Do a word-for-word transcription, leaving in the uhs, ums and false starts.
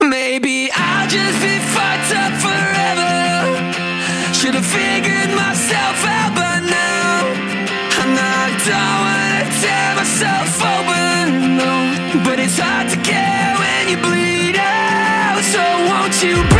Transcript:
Maybe I'll just be fucked up forever. Should've figured myself out by now. And I don't wanna tear myself open, no. But it's hard to care when you bleed out. So won't you